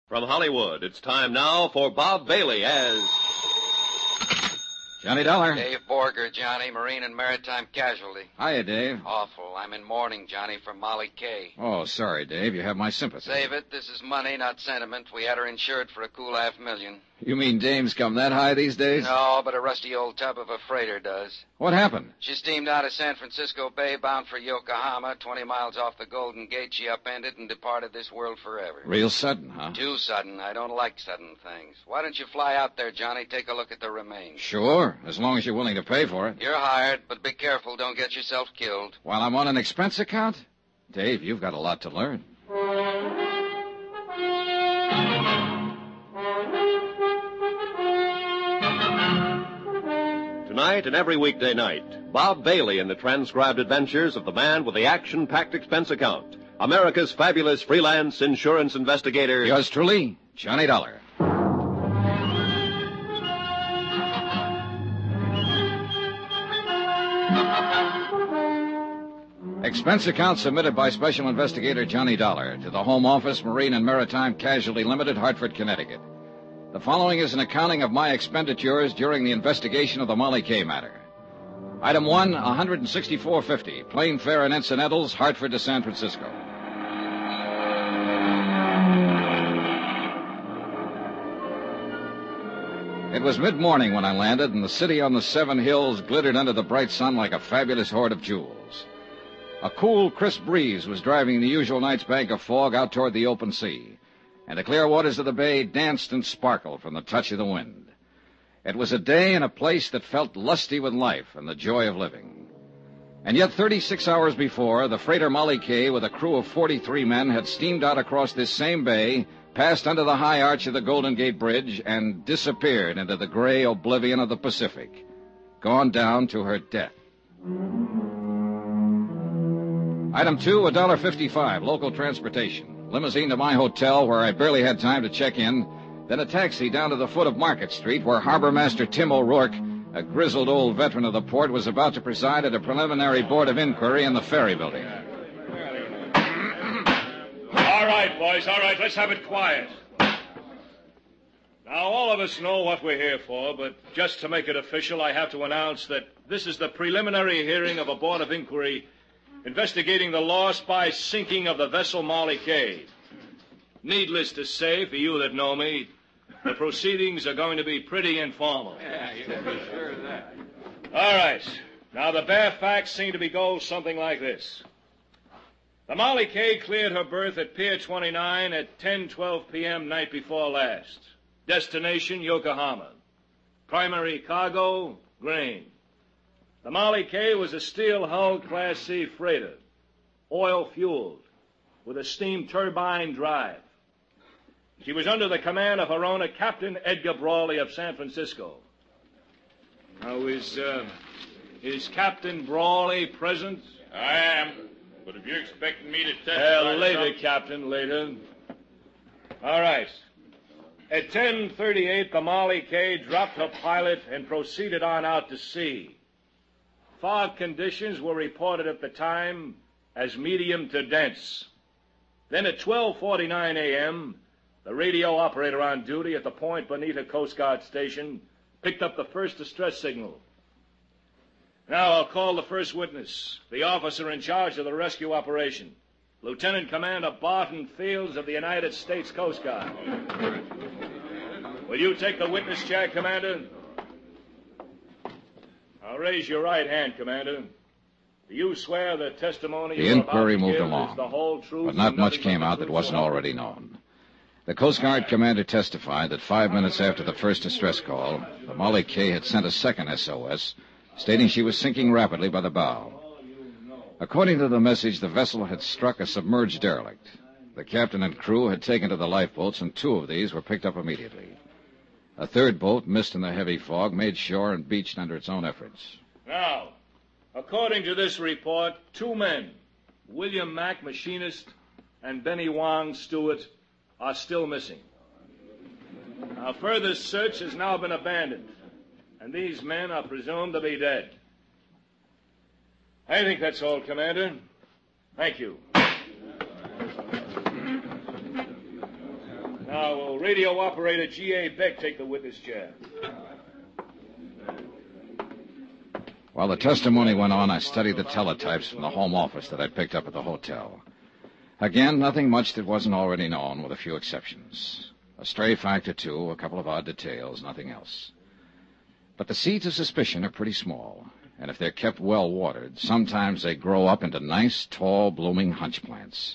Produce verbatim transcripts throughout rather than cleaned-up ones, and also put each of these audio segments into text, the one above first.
From Hollywood, it's time now for Bob Bailey as Johnny Dollar. Dave Borger, Johnny, Marine and Maritime Casualty. Hiya, Dave. Awful. I'm in mourning, Johnny, for Molly Kay. Oh, sorry, Dave. You have my sympathy. Save it. This is money, not sentiment. We had her insured for a cool half million. You mean dames come that high these days? No, but a rusty old tub of a freighter does. What happened? She steamed out of San Francisco Bay bound for Yokohama. Twenty miles off the Golden Gate, she upended and departed this world forever. Real sudden, huh? Too sudden. I don't like sudden things. Why don't you fly out there, Johnny? Take a look at the remains. Sure, as long as you're willing to pay for it. You're hired, but be careful. Don't get yourself killed. While I'm on an expense account? Dave, you've got a lot to learn. Tonight and every weekday night, Bob Bailey in the transcribed adventures of the man with the action-packed expense account, America's fabulous freelance insurance investigator. Yours truly, Johnny Dollar. Expense account submitted by Special Investigator Johnny Dollar to the Home Office, Marine and Maritime Casualty Limited, Hartford, Connecticut. The following is an accounting of my expenditures during the investigation of the Molly Kay matter. Item one, one hundred sixty-four fifty, plane fare and incidentals, Hartford to San Francisco. It was mid-morning when I landed, and the city on the Seven Hills glittered under the bright sun like a fabulous hoard of jewels. A cool, crisp breeze was driving the usual night's bank of fog out toward the open sea, and the clear waters of the bay danced and sparkled from the touch of the wind. It was a day and a place that felt lusty with life and the joy of living. And yet thirty-six hours before, the freighter Molly Kay with a crew of forty-three men had steamed out across this same bay, passed under the high arch of the Golden Gate Bridge, and disappeared into the gray oblivion of the Pacific, gone down to her death. Item two, one dollar fifty-five, local transportation. Limousine to my hotel, where I barely had time to check in. Then a taxi down to the foot of Market Street, where Harbor Master Tim O'Rourke, a grizzled old veteran of the port, was about to preside at a preliminary board of inquiry in the ferry building. All right, boys, all right, let's have it quiet. Now, all of us know what we're here for, but just to make it official, I have to announce that this is the preliminary hearing of a board of inquiry investigating the loss by sinking of the vessel Molly Kay. Needless to say, for you that know me, the proceedings are going to be pretty informal. Yeah, you can be sure of that. All right. Now, the bare facts seem to be go something like this. The Molly Kay cleared her berth at Pier twenty-nine at ten twelve p.m. night before last. Destination, Yokohama. Primary cargo, grain. The Molly Kay was a steel-hulled Class C freighter, oil-fueled, with a steam turbine drive. She was under the command of her owner, Captain Edgar Brawley of San Francisco. Now, is, uh, is Captain Brawley present? I am, but if you're expecting me to testify... Well, later, something... Captain, later. All right. At ten thirty-eight, the Molly Kay dropped her pilot and proceeded on out to sea. Fog conditions were reported at the time as medium to dense. Then at twelve forty-nine a.m., the radio operator on duty at the Point Bonita Coast Guard station picked up the first distress signal. Now I'll call the first witness, the officer in charge of the rescue operation, Lieutenant Commander Barton Fields of the United States Coast Guard. Will you take the witness chair, Commander? Now raise your right hand, Commander. Do you swear the testimony The you're about inquiry to moved give along, is the whole truth, but not and much nothing came but the out that truth, wasn't so help already you? known. The Coast Guard commander testified that five minutes after the first distress call, the Molly Kay had sent a second S O S, stating she was sinking rapidly by the bow. According to the message, the vessel had struck a submerged derelict. The captain and crew had taken to the lifeboats, and two of these were picked up immediately. A third boat, missed in the heavy fog, made shore and beached under its own efforts. Now, according to this report, two men, William Mack, machinist, and Benny Wong, steward, are still missing. Now, further search has now been abandoned, and these men are presumed to be dead. I think that's all, Commander. Thank you. Now, will radio operator G A. Beck take the witness chair? While the testimony went on, I studied the teletypes from the home office that I picked up at the hotel. Again, nothing much that wasn't already known, with a few exceptions. A stray fact or two, a couple of odd details, nothing else. But the seeds of suspicion are pretty small, and if they're kept well watered, sometimes they grow up into nice, tall, blooming hunch plants.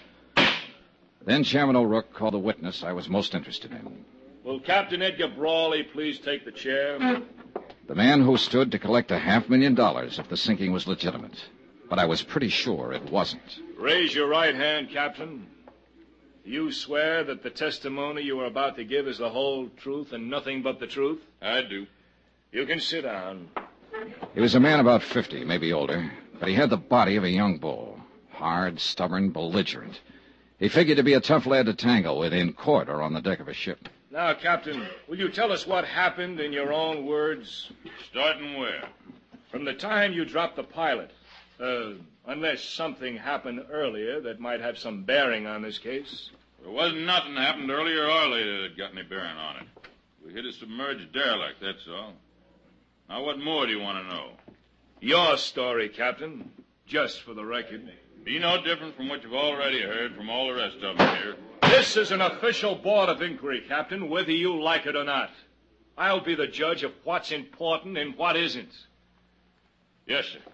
Then Chairman O'Rourke called the witness I was most interested in. Will Captain Edgar Brawley please take the chair? The man who stood to collect a half million dollars if the sinking was legitimate. But I was pretty sure it wasn't. Raise your right hand, Captain. You swear that the testimony you are about to give is the whole truth and nothing but the truth? I do. You can sit down. He was a man about fifty, maybe older, but he had the body of a young bull. Hard, stubborn, belligerent. He figured to be a tough lad to tangle with in court or on the deck of a ship. Now, Captain, will you tell us what happened in your own words? Starting where? From the time you dropped the pilot. Uh, unless something happened earlier that might have some bearing on this case. There wasn't nothing happened earlier or later that got any bearing on it. We hit a submerged derelict, that's all. Now, what more do you want to know? Your story, Captain. Just for the record. Be no different from what you've already heard from all the rest of them here. This is an official board of inquiry, Captain, whether you like it or not. I'll be the judge of what's important and what isn't. Yes, sir.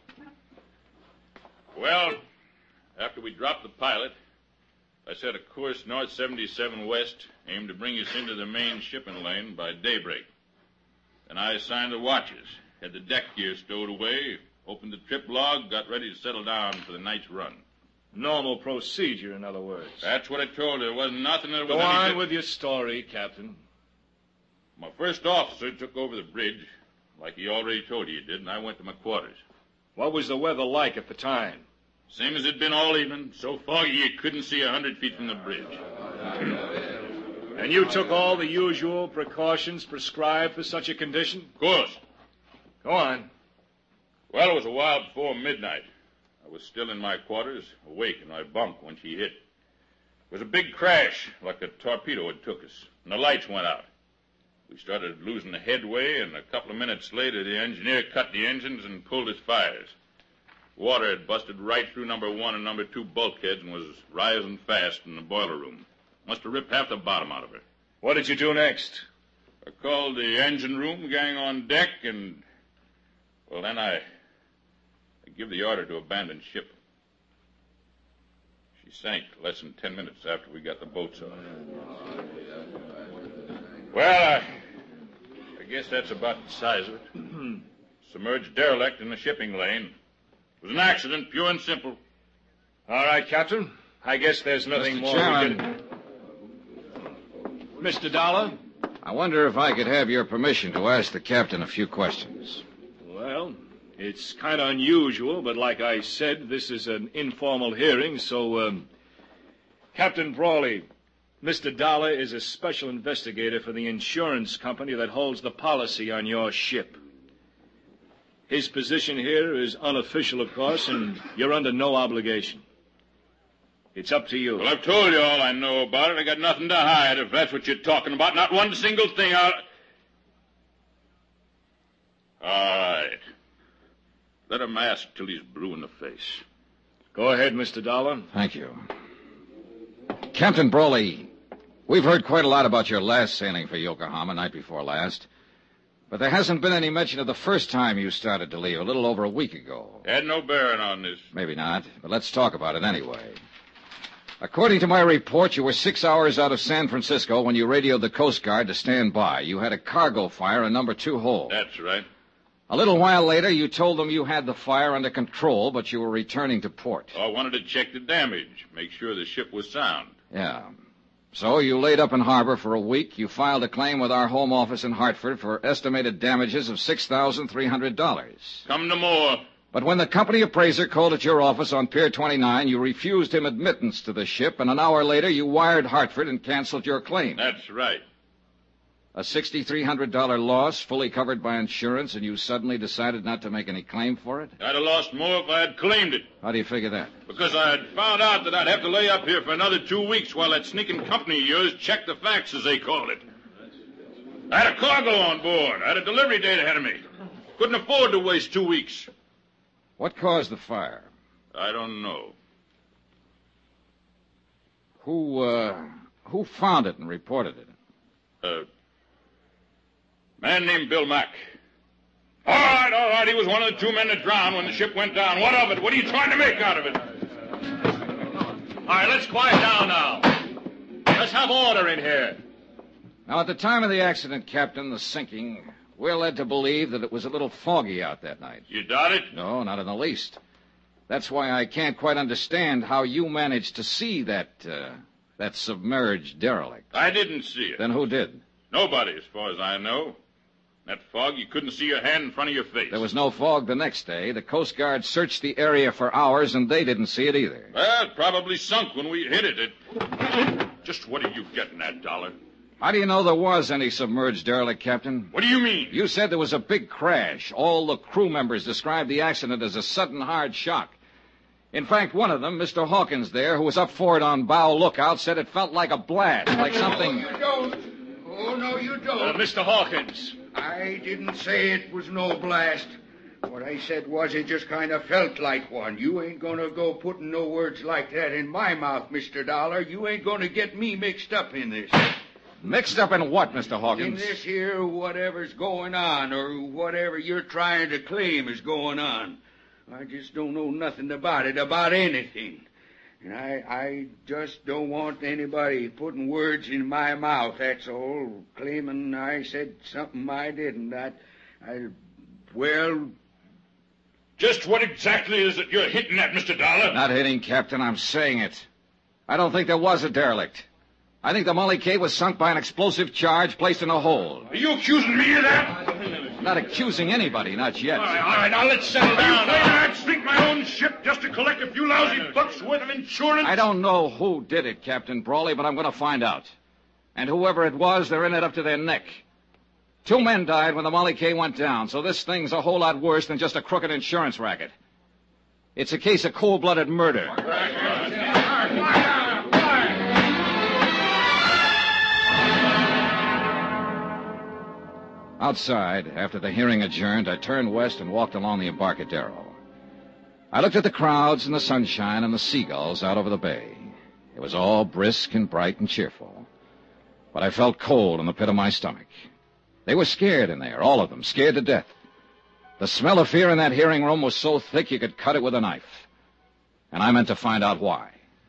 Well, after we dropped the pilot, I set a course north seventy-seven west, aimed to bring us into the main shipping lane by daybreak. Then I assigned the watches, had the deck gear stowed away, opened the trip log, got ready to settle down for the night's run. Normal procedure, in other words. That's what I told her. There wasn't nothing that was... Go on anything... with your story, Captain. My first officer took over the bridge, like he already told you he did, and I went to my quarters. What was the weather like at the time? Same as it'd been all evening, so foggy you couldn't see a hundred feet from the bridge. And you took all the usual precautions prescribed for such a condition? Of course. Go on. Well, it was a while before midnight. I was still in my quarters, awake in my bunk when she hit. It was a big crash, like a torpedo had took us, and the lights went out. We started losing the headway, and a couple of minutes later, the engineer cut the engines and pulled his fires. Water had busted right through number one and number two bulkheads and was rising fast in the boiler room. Must have ripped half the bottom out of her. What did you do next? I called the engine room gang on deck, and, well, then I, I give the order to abandon ship. She sank less than ten minutes after we got the boats off. Well, I, I guess that's about the size of it. Submerged derelict in the shipping lane. It was an accident, pure and simple. All right, Captain. I guess there's nothing Mister more Chairman. we can... Mister Dollar? I wonder if I could have your permission to ask the captain a few questions. Well, it's kind of unusual, but like I said, this is an informal hearing, so, um... Captain Brawley, Mister Dollar is a special investigator for the insurance company that holds the policy on your ship. His position here is unofficial, of course, and you're under no obligation. It's up to you. Well, I've told you all I know about it. I got nothing to hide, if that's what you're talking about. Not one single thing. I'll... All right. Let him ask till he's blue in the face. Go ahead, Mister Dollar. Thank you. Captain Brawley, we've heard quite a lot about your last sailing for Yokohama, night before last. But there hasn't been any mention of the first time you started to leave, a little over a week ago. Had no bearing on this. Maybe not, but let's talk about it anyway. According to my report, you were six hours out of San Francisco when you radioed the Coast Guard to stand by. You had a cargo fire in number two hold. That's right. A little while later, you told them you had the fire under control, but you were returning to port. I wanted to check the damage, make sure the ship was sound. Yeah. So you laid up in harbor for a week. You filed a claim with our home office in Hartford for estimated damages of six thousand three hundred dollars. Come to more. But when the company appraiser called at your office on Pier twenty-nine, you refused him admittance to the ship, and an hour later you wired Hartford and canceled your claim. That's right. A six thousand three hundred dollars loss, fully covered by insurance, and you suddenly decided not to make any claim for it? I'd have lost more if I had claimed it. How do you figure that? Because I had found out that I'd have to lay up here for another two weeks while that sneaking company of yours checked the facts, as they called it. I had a cargo on board. I had a delivery date ahead of me. Couldn't afford to waste two weeks. What caused the fire? I don't know. Who, uh, who found it and reported it? Uh... Man named Bill Mack. All right, all right. He was one of the two men that drowned when the ship went down. What of it? What are you trying to make out of it? All right, let's quiet down now. Let's have order in here. Now, at the time of the accident, Captain, the sinking, we're led to believe that it was a little foggy out that night. You doubt it? No, not in the least. That's why I can't quite understand how you managed to see that, uh, that submerged derelict. I didn't see it. Then who did? Nobody, as far as I know. That fog, you couldn't see your hand in front of your face. There was no fog the next day. The Coast Guard searched the area for hours, and they didn't see it either. Well, it probably sunk when we hit it. It... Just what are you getting at, Dollar? How do you know there was any submerged derelict, Captain? What do you mean? You said there was a big crash. All the crew members described the accident as a sudden hard shock. In fact, one of them, Mister Hawkins there, who was up for it on bow lookout, said it felt like a blast, like something... No, you don't. Oh, no, you don't. Uh, Mister Hawkins. I didn't say it was no blast. What I said was it just kind of felt like one. You ain't gonna go putting no words like that in my mouth, Mister Dollar. You ain't gonna get me mixed up in this. Mixed up in what, Mister Hawkins? In this here whatever's going on, or whatever you're trying to claim is going on. I just don't know nothing about it, about anything. And I, I just don't want anybody putting words in my mouth, that's all, claiming I said something I didn't. I, I, well... Just what exactly is it you're hitting at, Mister Dollar? Not hitting, Captain, I'm saying it. I don't think there was a derelict. I think the Molly K was sunk by an explosive charge placed in a hole. Are you accusing me of that? I'm not accusing anybody, not yet. All right, all right, now let's settle down. Are you claiming I'd sink my own ship just to collect a few lousy bucks worth of insurance? I don't know who did it, Captain Brawley, but I'm going to find out. And whoever it was, they're in it up to their neck. Two men died when the Molly K went down, so this thing's a whole lot worse than just a crooked insurance racket. It's a case of cold-blooded murder. Outside, after the hearing adjourned, I turned west and walked along the Embarcadero. I looked at the crowds and the sunshine and the seagulls out over the bay. It was all brisk and bright and cheerful. But I felt cold in the pit of my stomach. They were scared in there, all of them, scared to death. The smell of fear in that hearing room was so thick you could cut it with a knife. And I meant to find out why.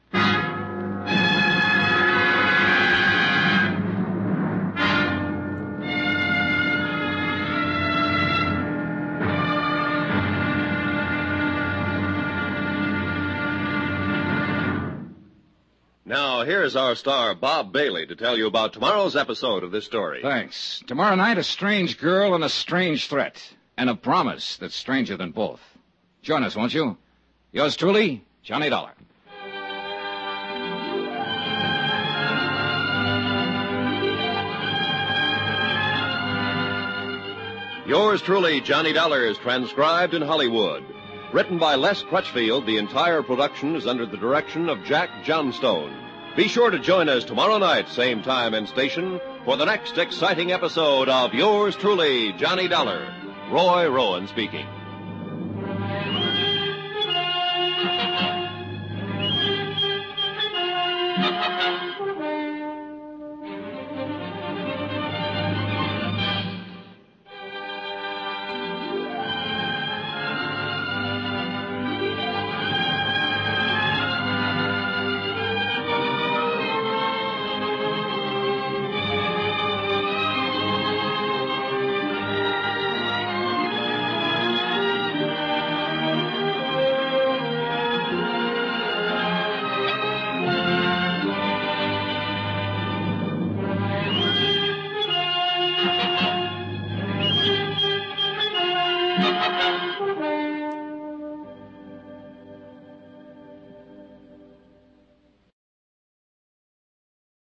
Now, here's our star, Bob Bailey, to tell you about tomorrow's episode of this story. Thanks. Tomorrow night, a strange girl and a strange threat. And a promise that's stranger than both. Join us, won't you? Yours truly, Johnny Dollar. Yours truly, Johnny Dollar, is transcribed in Hollywood. Written by Les Crutchfield, the entire production is under the direction of Jack Johnstone. Be sure to join us tomorrow night, same time and station, for the next exciting episode of Yours truly, Johnny Dollar. Roy Rowan speaking.